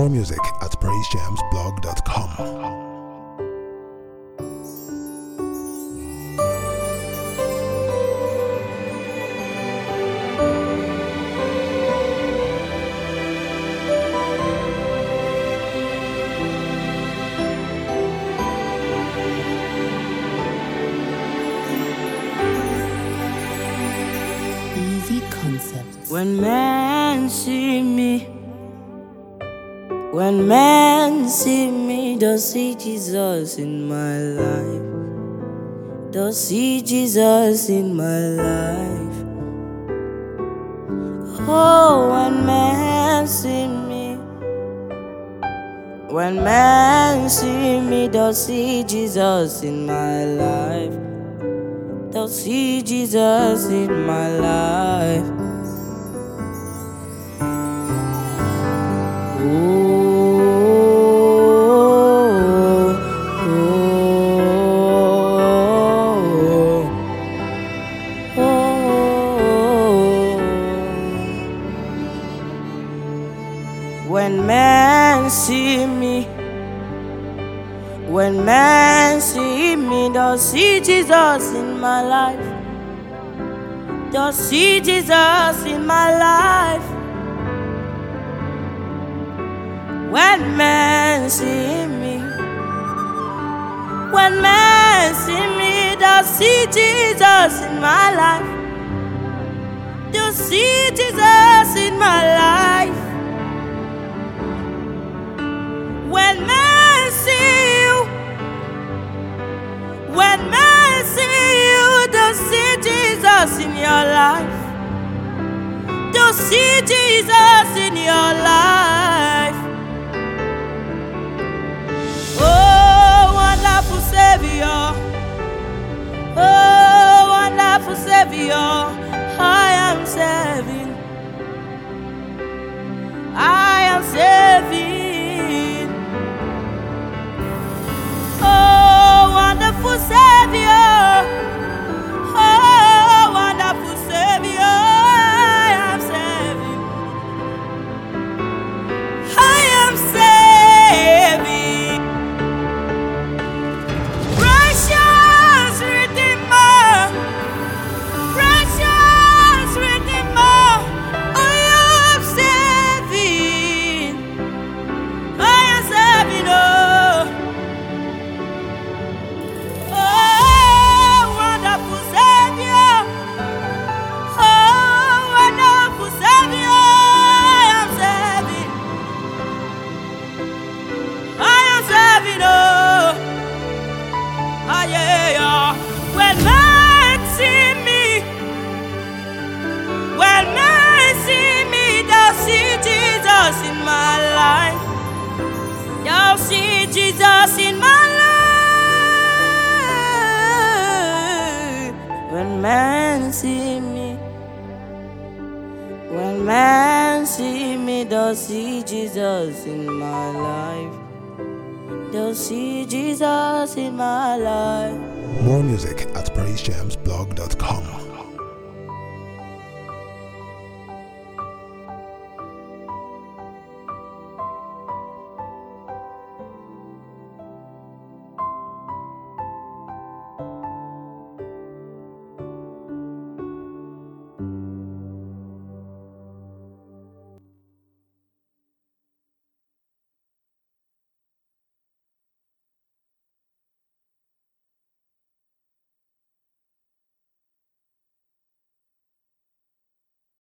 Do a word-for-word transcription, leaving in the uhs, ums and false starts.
More music at praise jams blog dot com. When men see me, when men see me, they'll see Jesus in my life. They'll see Jesus in my life. Oh, when men see me, when men see me, they'll see Jesus in my life. They'll see Jesus in my life. Oh, oh, oh. When men see me, when men see me, they'll see Jesus in my life. They'll see Jesus in my life. When men see me, when men see me, they'll see Jesus in my life. They'll see Jesus in my life. When men see you, when men see you, they'll see Jesus in your life. They'll see Jesus in your life. Savior, oh wonderful Savior, I am saving, I am saving. Oh wonderful Savior, oh wonderful Savior, I am saving, I am saving. When men see me, when men see me, they'll see Jesus in my life. They'll see Jesus in my life. When men see me, when men see me, they'll see Jesus in my life. They'll see Jesus in my life. More music at praise jams blog dot com.